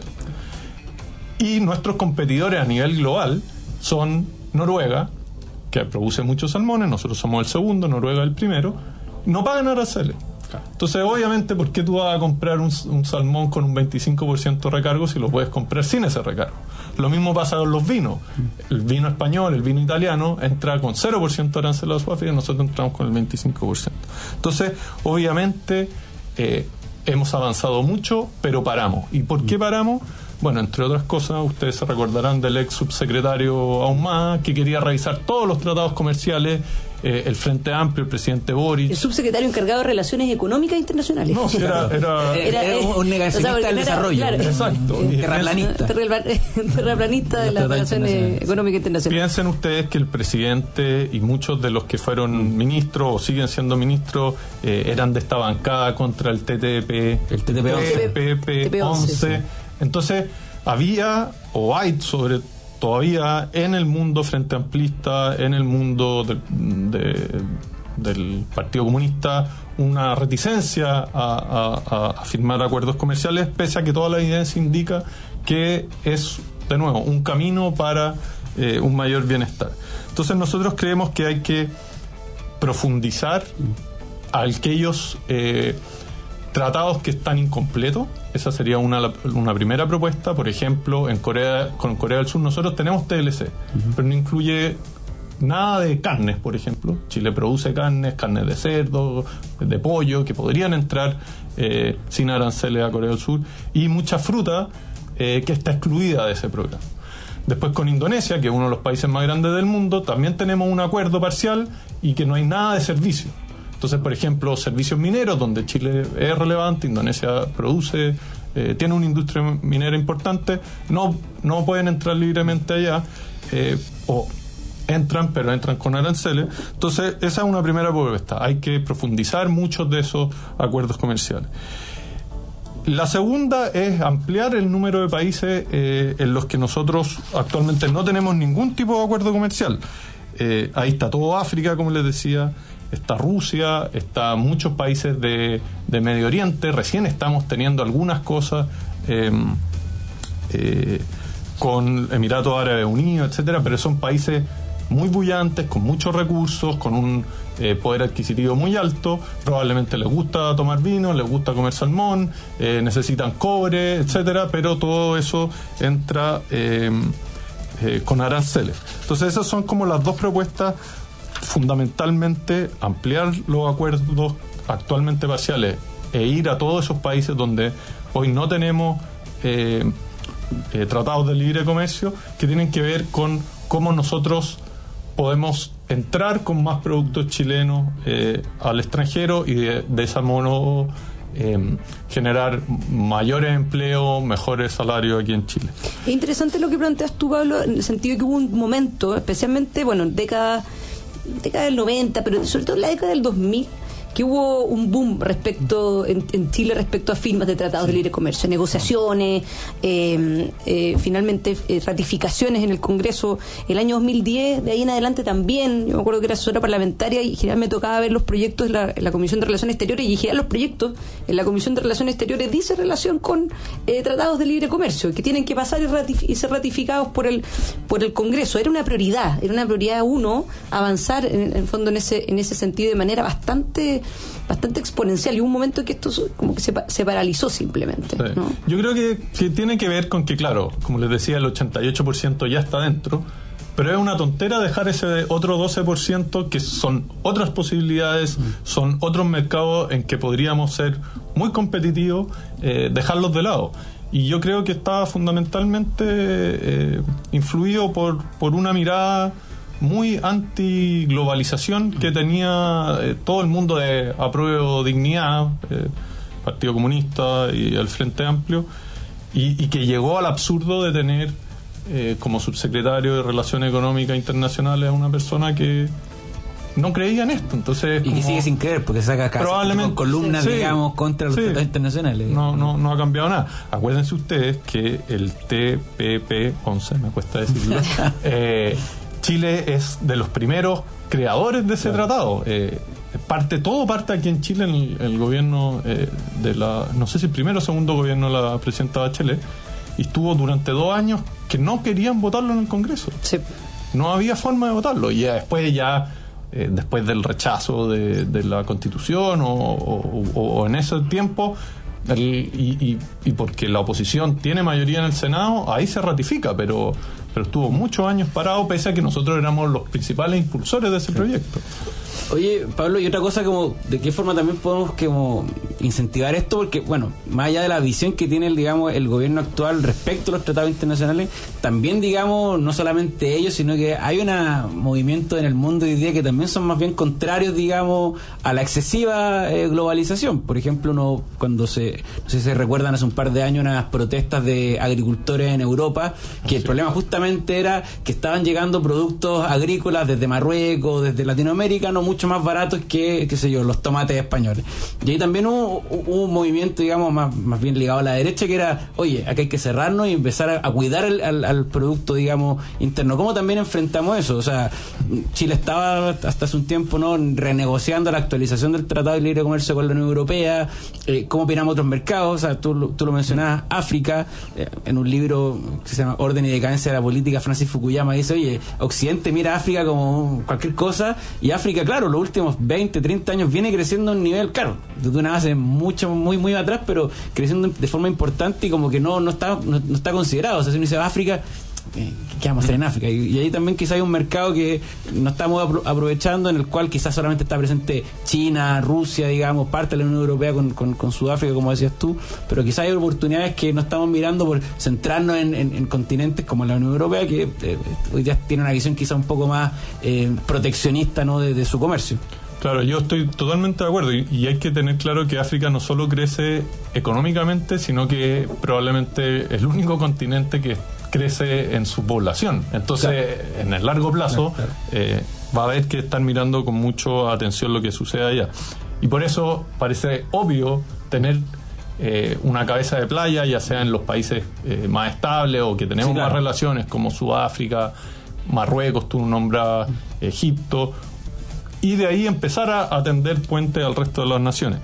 Y nuestros competidores a nivel global son Noruega, que produce muchos salmones, nosotros somos el segundo, Noruega el primero, no pagan aranceles. Entonces, obviamente, ¿por qué tú vas a comprar un salmón con un 25% de recargo si lo puedes comprar sin ese recargo? Lo mismo pasa con los vinos. El vino español, el vino italiano entra con 0% de arancel a Sudáfrica y nosotros entramos con el 25%. Entonces, obviamente, hemos avanzado mucho, pero paramos. ¿Y por qué paramos? Bueno, entre otras cosas, ustedes se recordarán del ex subsecretario Ahumada, que quería revisar todos los tratados comerciales, el Frente Amplio, el presidente Boric. El subsecretario encargado de Relaciones Económicas Internacionales. No, era un negacionista del desarrollo. Claro, exacto. Terraplanista de las Relaciones Económicas Internacionales. Piensen ustedes que el presidente y muchos de los que fueron ministros o siguen siendo ministros eran de esta bancada contra el TTP, el TTP-11. Entonces, había, o hay todavía en el mundo frente amplista, en el mundo del Partido Comunista, una reticencia a firmar acuerdos comerciales, pese a que toda la evidencia indica que es, de nuevo, un camino para un mayor bienestar. Entonces, nosotros creemos que hay que profundizar aquellos tratados que están incompletos. Esa sería una primera propuesta. Por ejemplo, con Corea del Sur nosotros tenemos TLC, pero no incluye nada de carnes, por ejemplo. Chile produce carnes de cerdo, de pollo, que podrían entrar sin aranceles a Corea del Sur, y mucha fruta que está excluida de ese programa. Después, con Indonesia, que es uno de los países más grandes del mundo, también tenemos un acuerdo parcial y que no hay nada de servicio. Entonces, por ejemplo, servicios mineros, donde Chile es relevante, Indonesia produce, tiene una industria minera importante, no pueden entrar libremente allá, o entran, pero entran con aranceles. Entonces, esa es una primera propuesta. Hay que profundizar muchos de esos acuerdos comerciales. La segunda es ampliar el número de países en los que nosotros actualmente no tenemos ningún tipo de acuerdo comercial. Ahí está todo África, como les decía, está Rusia, está muchos países de Medio Oriente. Recién estamos teniendo algunas cosas con Emiratos Árabes Unidos, etcétera, pero son países muy bullantes, con muchos recursos, con un poder adquisitivo muy alto, probablemente les gusta tomar vino, les gusta comer salmón, necesitan cobre, etcétera, pero todo eso entra con aranceles. Entonces esas son como las dos propuestas, fundamentalmente ampliar los acuerdos actualmente parciales e ir a todos esos países donde hoy no tenemos tratados de libre comercio, que tienen que ver con cómo nosotros podemos entrar con más productos chilenos al extranjero y de ese modo generar mayores empleos, mejores salarios aquí en Chile. Es interesante lo que planteas tú, Pablo, en el sentido de que hubo un momento, especialmente, bueno, en década del 90, pero sobre todo en la década del 2000, que hubo un boom en Chile respecto a firmas de tratados de libre comercio, negociaciones, finalmente ratificaciones en el Congreso. El año 2010, de ahí en adelante también, yo me acuerdo que era asesora parlamentaria y generalmente me tocaba ver los proyectos en la Comisión de Relaciones Exteriores, y los proyectos en la Comisión de Relaciones Exteriores dice relación con tratados de libre comercio, que tienen que pasar y ser ratificados por el Congreso. Era una prioridad uno, avanzar en el fondo en ese sentido de manera bastante exponencial, y hubo un momento que esto como que se paralizó simplemente, sí, ¿no? Yo creo que tiene que ver con que, claro, como les decía, el 88% ya está dentro, pero es una tontera dejar ese otro 12% que son otras posibilidades, son otros mercados en que podríamos ser muy competitivos, dejarlos de lado. Y yo creo que está fundamentalmente influido por una mirada muy anti-globalización que tenía todo el mundo de Apruebo Dignidad, Partido Comunista y el Frente Amplio, y que llegó al absurdo de tener como subsecretario de Relaciones Económicas Internacionales a una persona que no creía en esto. Entonces, y que sigue sin creer, porque saca probablemente columnas, digamos, contra los tratados internacionales. No ha cambiado nada. Acuérdense ustedes que el TPP-11, me cuesta decirlo, Chile es de los primeros creadores de ese tratado. Todo parte aquí en Chile, en el gobierno no sé si primero o segundo gobierno de la presidenta Bachelet, y estuvo durante 2 años que no querían votarlo en el Congreso. Sí. No había forma de votarlo, y después del rechazo de la Constitución o en ese tiempo, y porque la oposición tiene mayoría en el Senado, ahí se ratifica, pero estuvo muchos años parado, pese a que nosotros éramos los principales impulsores de ese proyecto. Oye, Pablo, y otra cosa, como de qué forma también podemos como incentivar esto, porque bueno, más allá de la visión que tiene el gobierno actual respecto a los tratados internacionales, también, digamos, no solamente ellos, sino que hay un movimiento en el mundo hoy día que también son más bien contrarios, digamos, a la excesiva globalización. Por ejemplo, cuando no sé si se recuerdan, hace un par de años unas protestas de agricultores en Europa, que el problema justamente era que estaban llegando productos agrícolas desde Marruecos, desde Latinoamérica, no mucho más baratos que, qué sé yo, los tomates españoles. Y ahí también hubo un movimiento, digamos, más bien ligado a la derecha, que era, oye, acá hay que cerrarnos y empezar a cuidar al producto, digamos, interno. ¿Cómo también enfrentamos eso? O sea, Chile estaba hasta hace un tiempo, ¿no?, renegociando la actualización del Tratado de Libre Comercio con la Unión Europea. ¿Cómo opinamos otros mercados? O sea, tú lo mencionabas, África, en un libro que se llama Orden y Decadencia de la Política, Francis Fukuyama dice, oye, Occidente mira a África como cualquier cosa, y África, claro, los últimos 20, 30 años viene creciendo a un nivel, claro, de una base muy atrás, pero creciendo de forma importante, y como que no está considerado. O sea, si uno dice África, ¿qué vamos a hacer en África? Y ahí también quizá hay un mercado que no estamos aprovechando, en el cual quizás solamente está presente China, Rusia, digamos, parte de la Unión Europea con Sudáfrica, como decías tú, pero quizás hay oportunidades que no estamos mirando por centrarnos en continentes como la Unión Europea, que hoy día tiene una visión quizá un poco más proteccionista, ¿no?, de su comercio. Claro, yo estoy totalmente de acuerdo, y hay que tener claro que África no solo crece económicamente, sino que probablemente es el único continente que crece en su población. Entonces, claro, en el largo plazo, va a haber que estar mirando con mucha atención lo que sucede allá. Y por eso parece obvio tener una cabeza de playa, ya sea en los países más estables o que tenemos más relaciones, como Sudáfrica, Marruecos, tú nombras Egipto, y de ahí empezar a tender puente al resto de las naciones.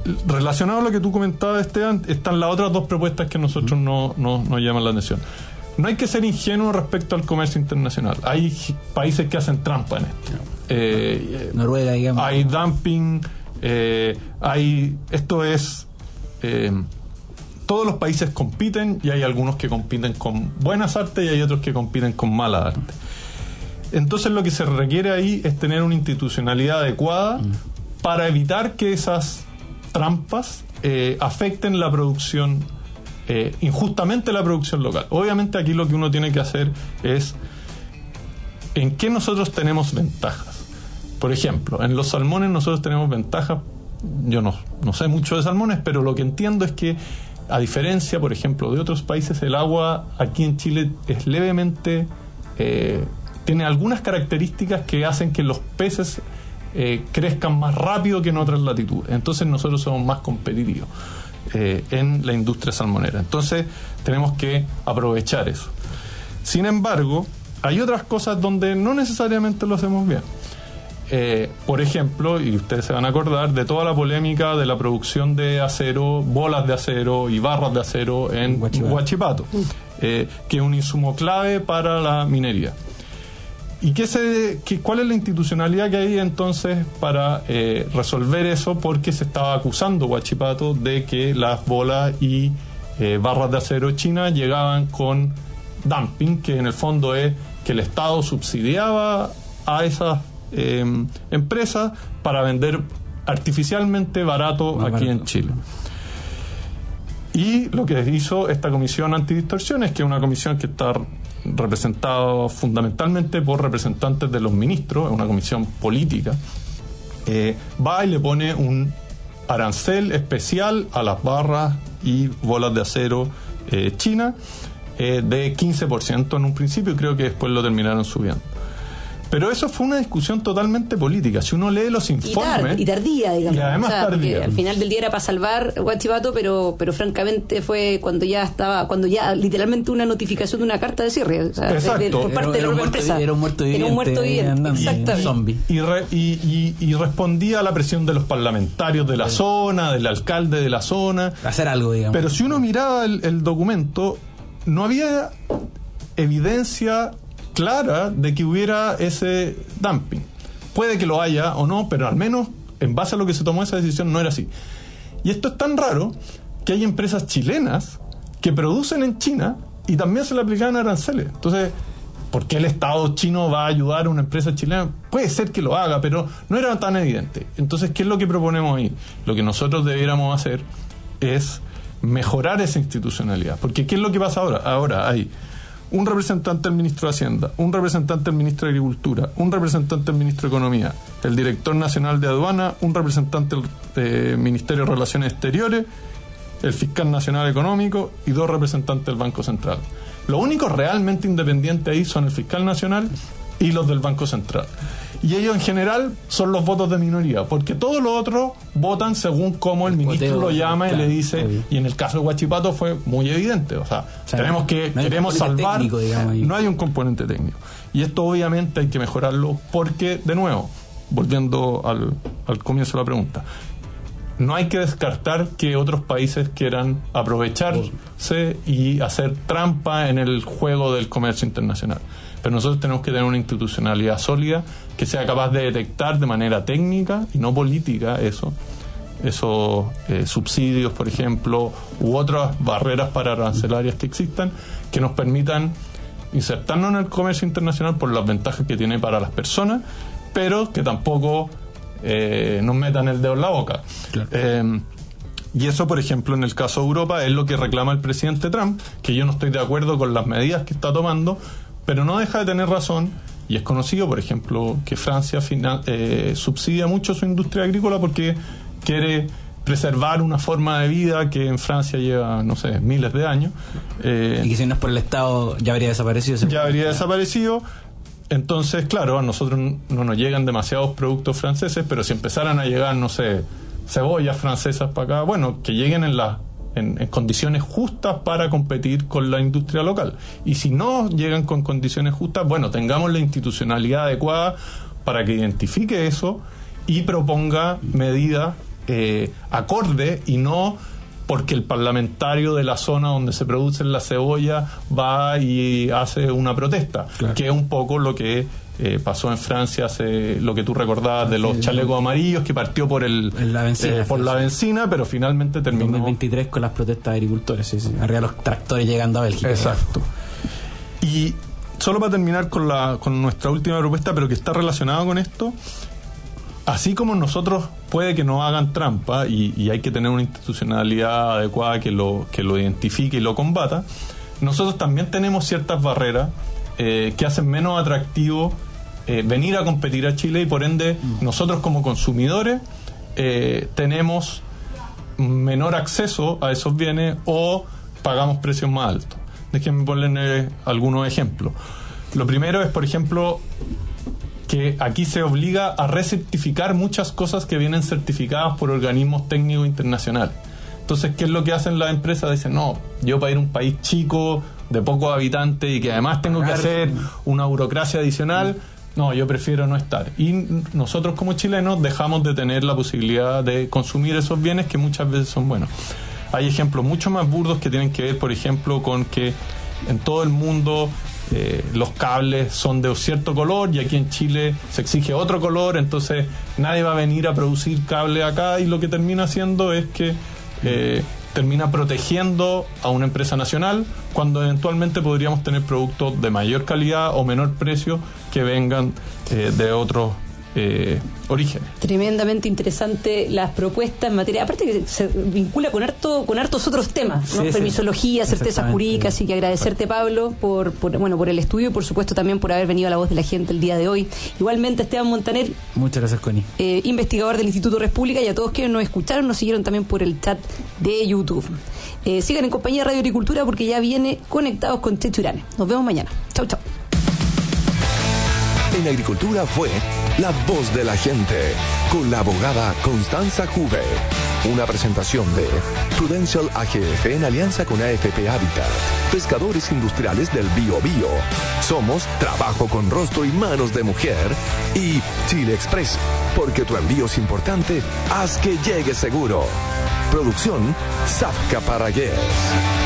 Relacionado a lo que tú comentabas, Esteban, están las otras dos propuestas que nosotros nos llaman la atención. no hay que ser ingenuo respecto al comercio internacional. Hay países que hacen trampa en esto. Noruega, digamos. Hay dumping, todos los países compiten, y hay algunos que compiten con buenas artes y hay otros que compiten con malas artes. Entonces lo que se requiere ahí es tener una institucionalidad adecuada para evitar que esas trampas afecten la producción, injustamente la producción local. Obviamente aquí lo que uno tiene que hacer es en qué nosotros tenemos ventajas. Por ejemplo, en los salmones nosotros tenemos ventajas. Yo no sé mucho de salmones, pero lo que entiendo es que, a diferencia, por ejemplo, de otros países, el agua aquí en Chile es levemente, tiene algunas características que hacen que los peces crezcan más rápido que en otras latitudes. Entonces nosotros somos más competitivos en la industria salmonera. Entonces tenemos que aprovechar eso. Sin embargo, hay otras cosas donde no necesariamente lo hacemos bien. Por ejemplo, y ustedes se van a acordar de toda la polémica de la producción de acero, bolas de acero y barras de acero en Huachipato, que es un insumo clave para la minería. ¿Y cuál es la institucionalidad que hay entonces para resolver eso? Porque se estaba acusando Huachipato de que las bolas y barras de acero chinas llegaban con dumping, que en el fondo es que el Estado subsidiaba a esas empresas para vender artificialmente barato aquí en Chile. Y lo que hizo esta comisión antidistorsiones, que es una comisión que está representada fundamentalmente por representantes de los ministros, es una comisión política, va y le pone un arancel especial a las barras y bolas de acero chinas de 15% en un principio, y creo que después lo terminaron subiendo. Pero eso fue una discusión totalmente política. Si uno lee los informes... Y tardía, digamos. Y además tardía. Al final del día era para salvar Huachipato, pero francamente fue cuando ya literalmente una notificación de una carta de cierre. O sea, exacto. Por parte de la empresa. Era un muerto viviente. Exactamente. Y respondía a la presión de los parlamentarios de la zona, del alcalde de la zona. Hacer algo, digamos. Pero si uno miraba el documento, no había evidencia clara de que hubiera ese dumping. Puede que lo haya o no, pero al menos en base a lo que se tomó esa decisión no era así. Y esto es tan raro que hay empresas chilenas que producen en China y también se le aplicaban aranceles. Entonces, ¿por qué el Estado chino va a ayudar a una empresa chilena? Puede ser que lo haga, pero no era tan evidente. Entonces, ¿qué es lo que proponemos ahí? Lo que nosotros debiéramos hacer es mejorar esa institucionalidad. Porque ¿qué es lo que pasa ahora? Ahora hay un representante del ministro de Hacienda, un representante del ministro de Agricultura, un representante del ministro de Economía, el director nacional de aduana, un representante del Ministerio de Relaciones Exteriores, el fiscal nacional económico y 2 representantes del Banco Central. Los únicos realmente independientes ahí son el fiscal nacional y los del Banco Central. Y ellos en general son los votos de minoría, porque todos los otros votan según cómo el ministro lo llama y le dice, y en el caso de Huachipato fue muy evidente, o sea queremos salvar, no hay un componente técnico. Y esto obviamente hay que mejorarlo porque, de nuevo, volviendo al comienzo de la pregunta, no hay que descartar que otros países quieran aprovecharse y hacer trampa en el juego del comercio internacional. Pero nosotros tenemos que tener una institucionalidad sólida que sea capaz de detectar de manera técnica y no política esos subsidios, por ejemplo, u otras barreras pararancelarias que existan, que nos permitan insertarnos en el comercio internacional por las ventajas que tiene para las personas, pero que tampoco nos metan el dedo en la boca. Claro. Y eso, por ejemplo, en el caso de Europa es lo que reclama el presidente Trump, que yo no estoy de acuerdo con las medidas que está tomando, pero no deja de tener razón, y es conocido, por ejemplo, que Francia subsidia mucho su industria agrícola porque quiere preservar una forma de vida que en Francia lleva, no sé, miles de años. Y que si no es por el Estado ya habría desaparecido. Desaparecido. Entonces, claro, a nosotros no nos llegan demasiados productos franceses, pero si empezaran a llegar, no sé, cebollas francesas para acá, bueno, que lleguen en condiciones justas para competir con la industria local. Y si no llegan con condiciones justas, bueno, tengamos la institucionalidad adecuada para que identifique eso y proponga medidas acorde y no porque el parlamentario de la zona donde se produce la cebolla va y hace una protesta, que es un poco lo que pasó en Francia, lo que tú recordabas de los chalecos amarillos, que partió por la bencina, pero finalmente terminó. En 2023 con las protestas de agricultores, arriba los tractores llegando a Bélgica. Exacto. Y solo para terminar con nuestra última propuesta, pero que está relacionada con esto, así como nosotros puede que nos hagan trampa y hay que tener una institucionalidad adecuada que lo identifique y lo combata, nosotros también tenemos ciertas barreras que hacen menos atractivo venir a competir a Chile, y por ende nosotros como consumidores tenemos menor acceso a esos bienes o pagamos precios más altos. Déjenme ponerle algunos ejemplos. Lo primero es, por ejemplo, que aquí se obliga a recertificar muchas cosas que vienen certificadas por organismos técnicos internacionales. Entonces, ¿qué es lo que hacen las empresas? Dicen, no, yo para ir a un país chico, de pocos habitantes, y que además tengo que hacer una burocracia adicional, no, yo prefiero no estar. Y nosotros como chilenos dejamos de tener la posibilidad de consumir esos bienes que muchas veces son buenos. Hay ejemplos mucho más burdos que tienen que ver, por ejemplo, con que en todo el mundo los cables son de un cierto color y aquí en Chile se exige otro color, entonces nadie va a venir a producir cable acá, y lo que termina haciendo es que termina protegiendo a una empresa nacional cuando eventualmente podríamos tener productos de mayor calidad o menor precio que vengan de otros orígenes. Tremendamente interesante las propuestas en materia, aparte que se vincula con hartos otros temas, ¿no? Permisología, certezas jurídicas, así que agradecerte, Pablo, por el estudio y por supuesto también por haber venido a La Voz de la Gente el día de hoy. Igualmente, Esteban Montaner, muchas gracias, Connie, investigador del Instituto República, y a todos quienes nos escucharon, nos siguieron también por el chat de YouTube. Sigan en compañía de Radio Agricultura porque ya viene Conectados con Checho Urane. Nos vemos mañana. Chau, chau. En Agricultura fue La Voz de la Gente, con la abogada Constanza Juve. Una presentación de Prudential AGF en alianza con AFP Habitat, pescadores industriales del Bío Bío. Somos Trabajo con Rostro y Manos de Mujer, y Chile Express, porque tu envío es importante, haz que llegue seguro. Producción Zafka Parragués.